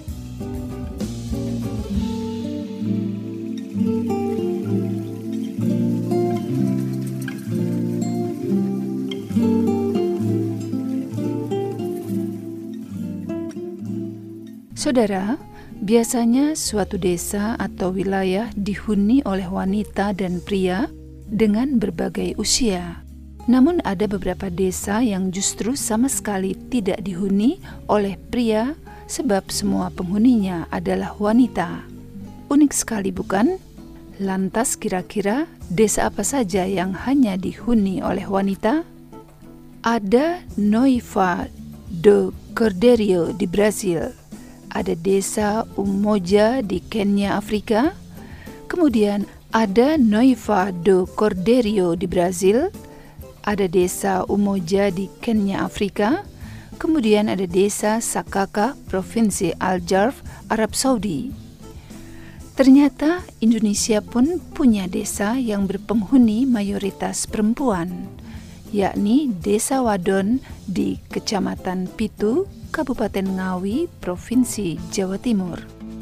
Saudara, biasanya suatu desa atau wilayah dihuni oleh wanita dan pria dengan berbagai usia. Namun ada beberapa desa yang justru sama sekali tidak dihuni oleh pria sebab semua penghuninya adalah wanita. Unik sekali bukan? Lantas kira-kira desa apa saja yang hanya dihuni oleh wanita? Ada Noiva do Cordeiro di Brasil. Ada desa Umoja di Kenya, Afrika. Kemudian ada Noiva do Cordeiro di Brasil. Ada desa Umoja di Kenya, Afrika. Kemudian ada desa Sakaka, Provinsi Algarve, Arab Saudi. Ternyata Indonesia pun punya desa yang berpenghuni mayoritas perempuan, yakni Desa Wadon di Kecamatan Pitu, Kabupaten Ngawi, Provinsi Jawa Timur.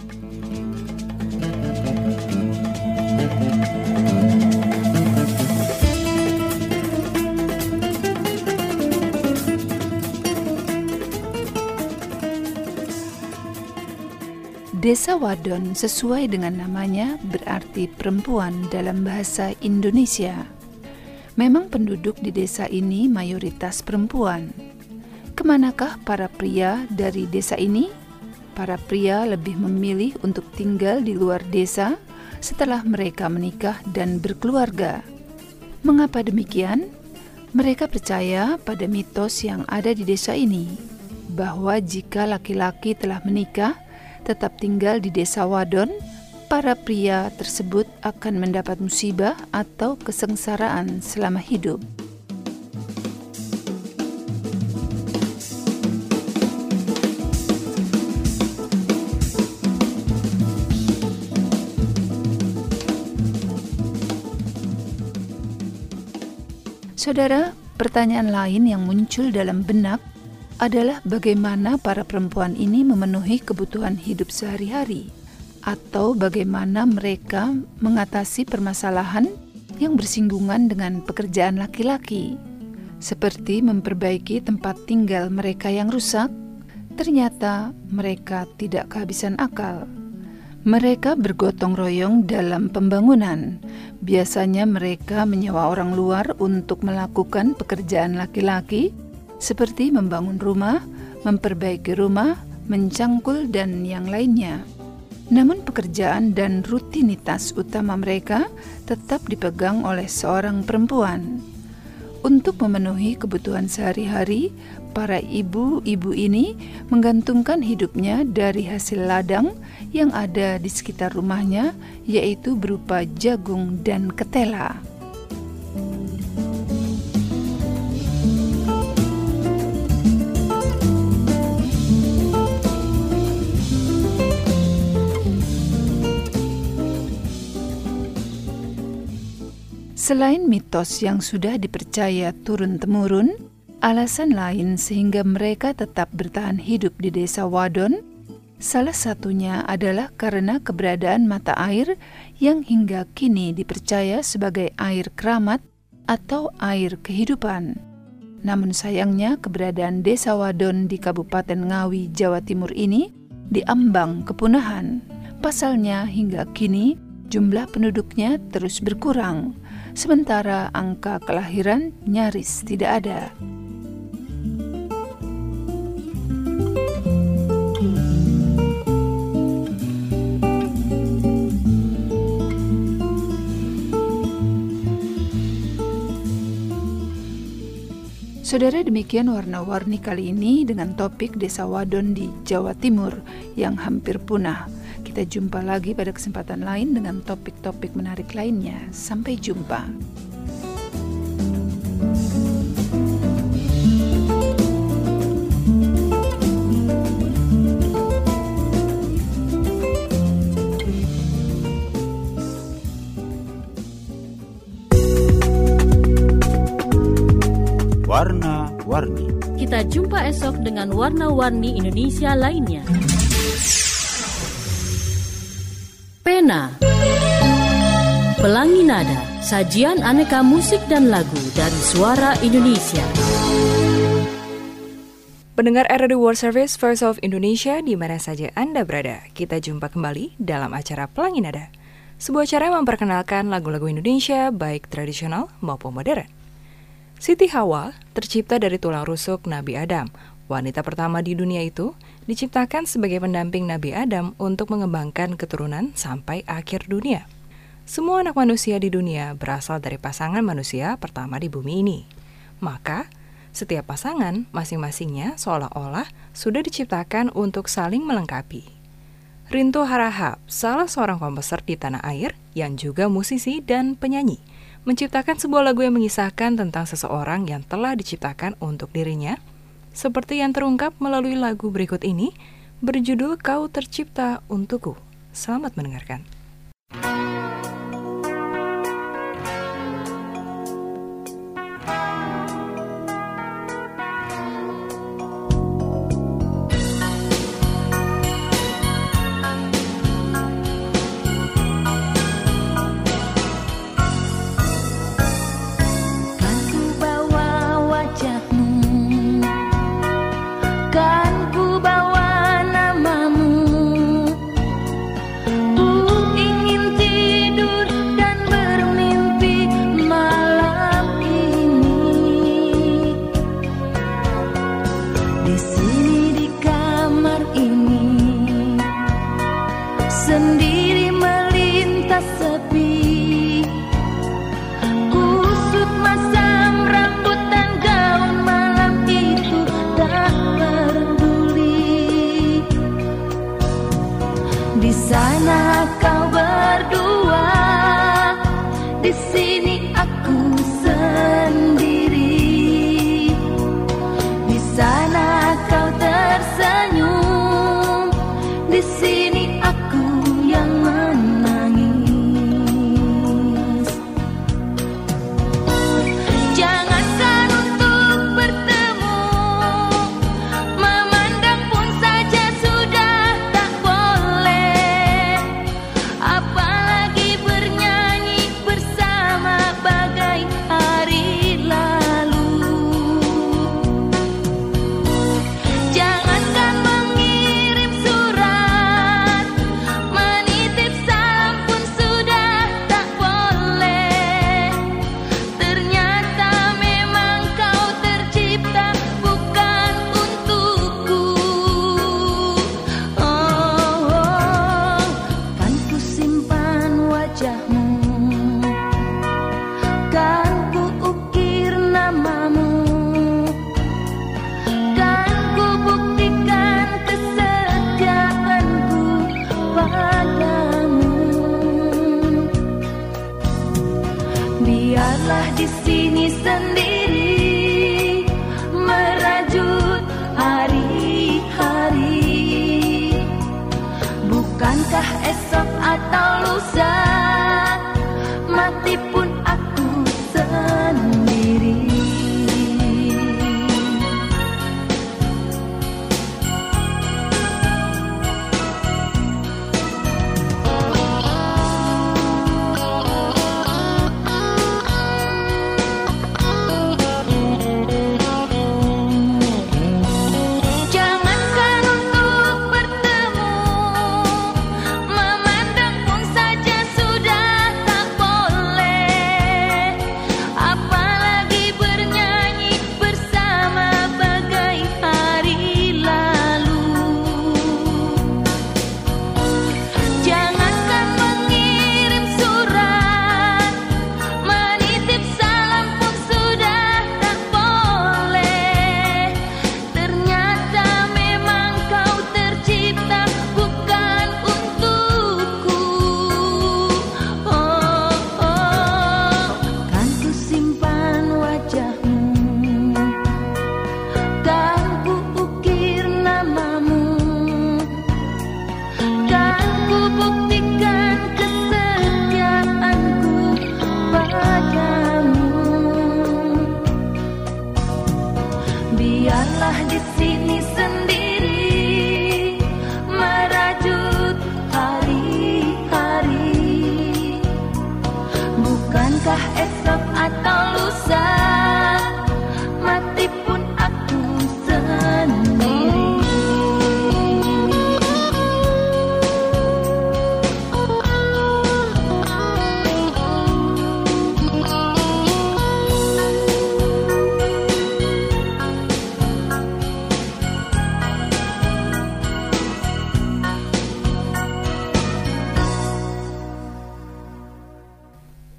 Desa Wadon sesuai dengan namanya berarti perempuan dalam bahasa Indonesia. Memang penduduk di desa ini mayoritas perempuan. Kemanakah para pria dari desa ini? Para pria lebih memilih untuk tinggal di luar desa setelah mereka menikah dan berkeluarga. Mengapa demikian? Mereka percaya pada mitos yang ada di desa ini, bahwa jika laki-laki telah menikah, tetap tinggal di desa Wadon, para pria tersebut akan mendapat musibah atau kesengsaraan selama hidup. Saudara, pertanyaan lain yang muncul dalam benak adalah bagaimana para perempuan ini memenuhi kebutuhan hidup sehari-hari, atau bagaimana mereka mengatasi permasalahan yang bersinggungan dengan pekerjaan laki-laki, seperti memperbaiki tempat tinggal mereka yang rusak. Ternyata mereka tidak kehabisan akal. Mereka bergotong royong dalam pembangunan. Biasanya mereka menyewa orang luar untuk melakukan pekerjaan laki-laki, seperti membangun rumah, memperbaiki rumah, mencangkul, dan yang lainnya. Namun pekerjaan dan rutinitas utama mereka tetap dipegang oleh seorang perempuan. Untuk memenuhi kebutuhan sehari-hari, para ibu-ibu ini menggantungkan hidupnya dari hasil ladang yang ada di sekitar rumahnya, yaitu berupa jagung dan ketela. Selain mitos yang sudah dipercaya turun-temurun, alasan lain sehingga mereka tetap bertahan hidup di desa Wadon, salah satunya adalah karena keberadaan mata air yang hingga kini dipercaya sebagai air keramat atau air kehidupan. Namun sayangnya keberadaan desa Wadon di Kabupaten Ngawi, Jawa Timur ini diambang kepunahan. Pasalnya hingga kini jumlah penduduknya terus berkurang, sementara angka kelahiran nyaris tidak ada. Saudara, demikian warna-warni kali ini dengan topik Desa Wadon di Jawa Timur yang hampir punah. Kita jumpa lagi pada kesempatan lain dengan topik-topik menarik lainnya. Sampai jumpa.
Warna-warni. Kita jumpa esok dengan warna-warni Indonesia lainnya. Pena, Pelangi Nada, sajian aneka musik dan lagu dari suara Indonesia.
Pendengar RRI World Service Voice of Indonesia di mana saja Anda berada, kita jumpa kembali dalam acara Pelangi Nada, sebuah cara memperkenalkan lagu-lagu Indonesia baik tradisional maupun modern. Siti Hawa tercipta dari tulang rusuk Nabi Adam. Wanita pertama di dunia itu diciptakan sebagai pendamping Nabi Adam untuk mengembangkan keturunan sampai akhir dunia. Semua anak manusia di dunia berasal dari pasangan manusia pertama di bumi ini. Maka, setiap pasangan masing-masingnya seolah-olah sudah diciptakan untuk saling melengkapi. Rinto Harahap, salah seorang komposer di tanah air yang juga musisi dan penyanyi, menciptakan sebuah lagu yang mengisahkan tentang seseorang yang telah diciptakan untuk dirinya, seperti yang terungkap melalui lagu berikut ini, berjudul Kau Tercipta Untukku. Selamat mendengarkan.
Esok atau lusa, mati pun aku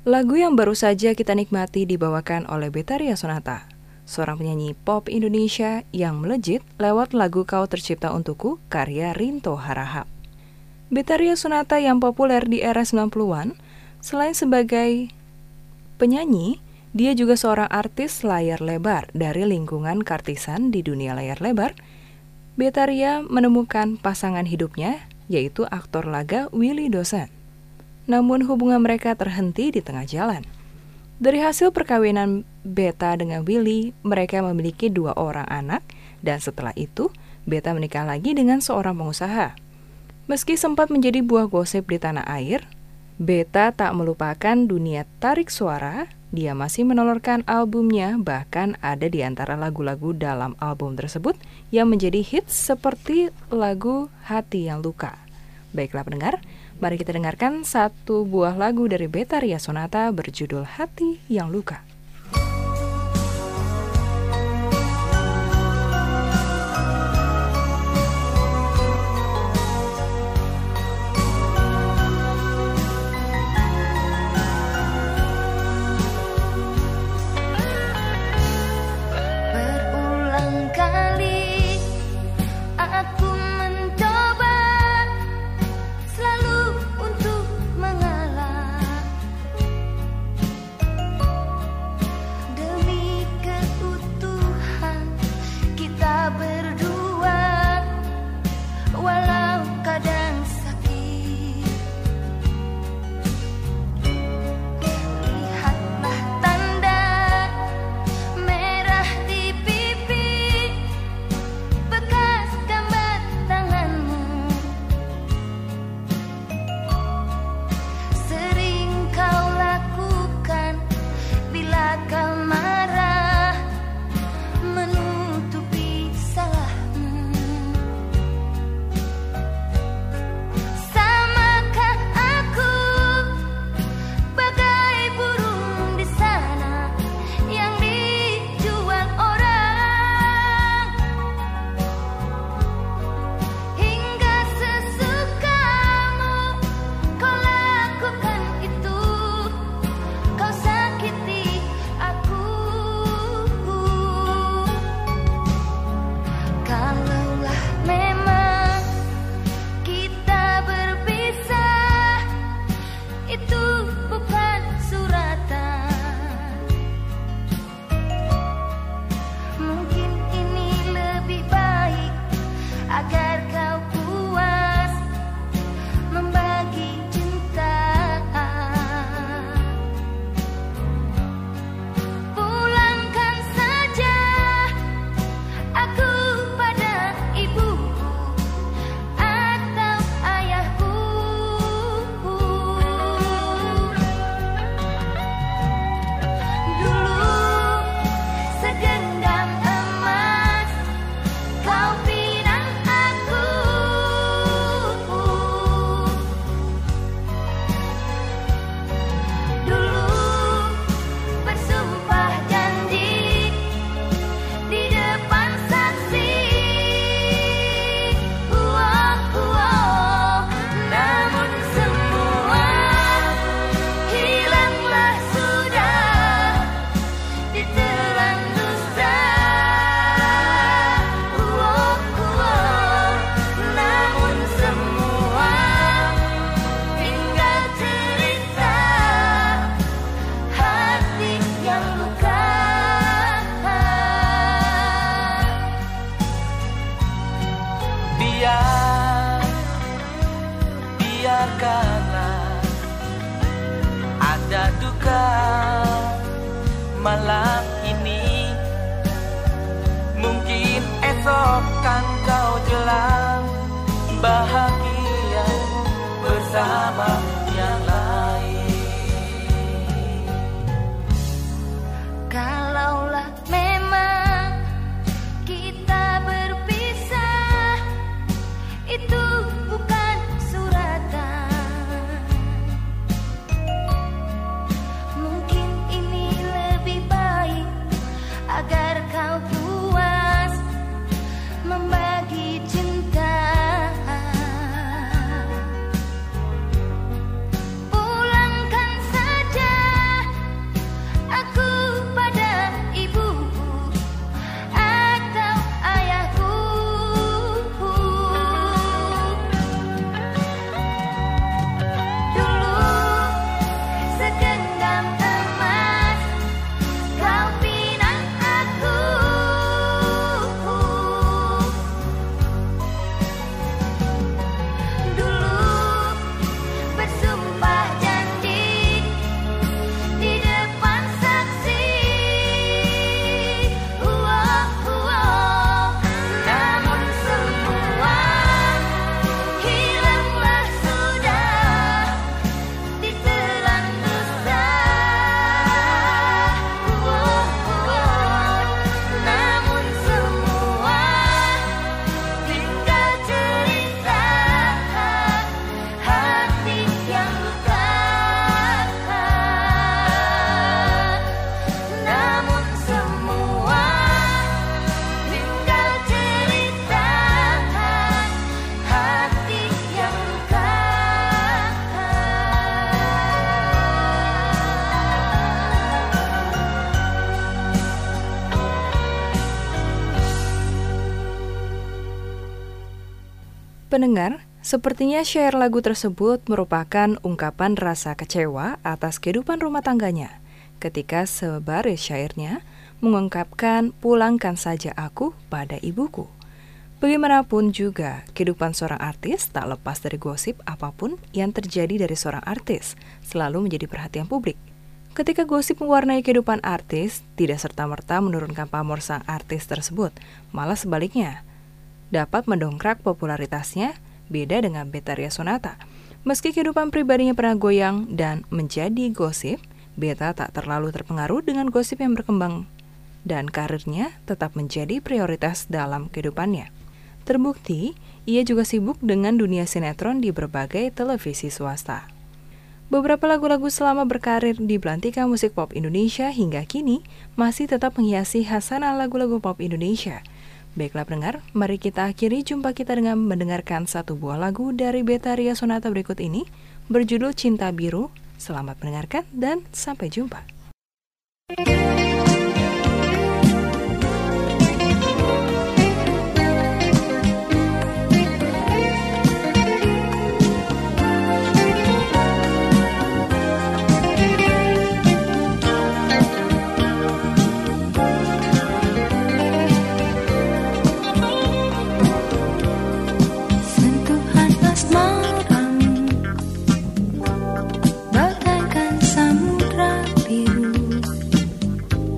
Lagu yang baru saja kita nikmati dibawakan oleh Betharia Sonata, seorang penyanyi pop Indonesia yang melejit lewat lagu Kau Tercipta Untukku karya Rinto Harahap. Betharia Sonata yang populer di era 90-an, selain sebagai penyanyi, dia juga seorang artis layar lebar dari lingkungan kartisan di dunia layar lebar. Betharia menemukan pasangan hidupnya, yaitu aktor laga Willy Dawson. Namun hubungan mereka terhenti di tengah jalan. Dari hasil perkawinan Beta dengan Willy, mereka memiliki 2 orang anak, dan setelah itu, Beta menikah lagi dengan seorang pengusaha. Meski sempat menjadi buah gosip di tanah air, Beta tak melupakan dunia tarik suara. Dia masih menolorkan albumnya, bahkan ada di antara lagu-lagu dalam album tersebut yang menjadi hits seperti lagu Hati Yang Luka. Baiklah pendengar, mari kita dengarkan satu buah lagu dari Betharia Sonata berjudul Hati Yang Luka.
biarkanlah ada duka malam ini, mungkin esok kan kau jelang bahagia bersama yang lain.
Kalaulah memang kita berpisah, itu bukan suratan. Mungkin ini lebih baik agar kau puas membagi cinta.
pendengar, sepertinya syair lagu tersebut merupakan ungkapan rasa kecewa atas kehidupan rumah tangganya ketika sebaris syairnya mengungkapkan pulangkan saja aku pada ibuku. Bagaimanapun juga, kehidupan seorang artis tak lepas dari gosip apapun yang terjadi dari seorang artis, selalu menjadi perhatian publik. Ketika gosip mewarnai kehidupan artis, tidak serta-merta menurunkan pamor sang artis tersebut, malah sebaliknya. Dapat mendongkrak popularitasnya, beda dengan Betharia Sonata. Meski kehidupan pribadinya pernah goyang dan menjadi gosip, Beta tak terlalu terpengaruh dengan gosip yang berkembang, dan karirnya tetap menjadi prioritas dalam kehidupannya. Terbukti, ia juga sibuk dengan dunia sinetron di berbagai televisi swasta. Beberapa lagu-lagu selama berkarir di belantika musik pop Indonesia hingga kini masih tetap menghiasi khasanah lagu-lagu pop Indonesia. Baiklah pendengar, mari kita akhiri jumpa kita dengan mendengarkan satu buah lagu dari Betharia Sonata berikut ini, berjudul Cinta Biru. Selamat mendengarkan dan sampai jumpa.
Bagaikan samudra biru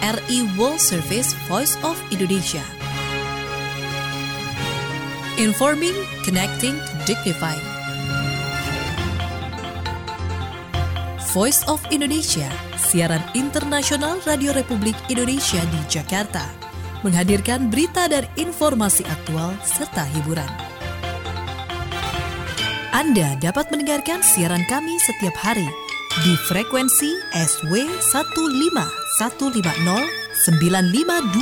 RRI World Service Voice of Indonesia. Informing, connecting, dignifying. Voice of Indonesia, siaran internasional Radio Republik Indonesia di Jakarta, menghadirkan berita dan informasi aktual serta hiburan. Anda dapat mendengarkan siaran kami setiap hari di frekuensi SW 15150 9525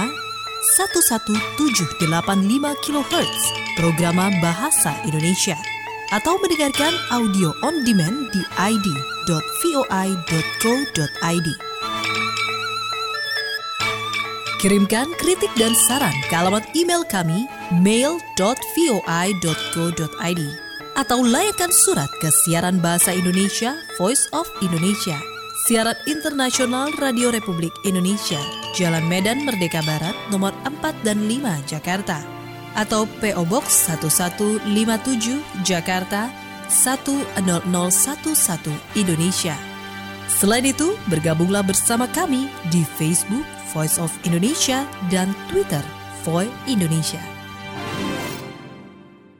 11785 kHz Programa Bahasa Indonesia, atau mendengarkan audio on demand di id.voi.co.id. Kirimkan kritik dan saran ke alamat email kami mail.voi.co.id atau layangkan surat ke siaran Bahasa Indonesia Voice of Indonesia, siaran internasional Radio Republik Indonesia, Jalan Medan Merdeka Barat, nomor 4 dan 5, Jakarta, atau PO Box 1157, Jakarta 10011, Indonesia. Selain itu, bergabunglah bersama kami di Facebook Voice of Indonesia dan Twitter Voi Indonesia.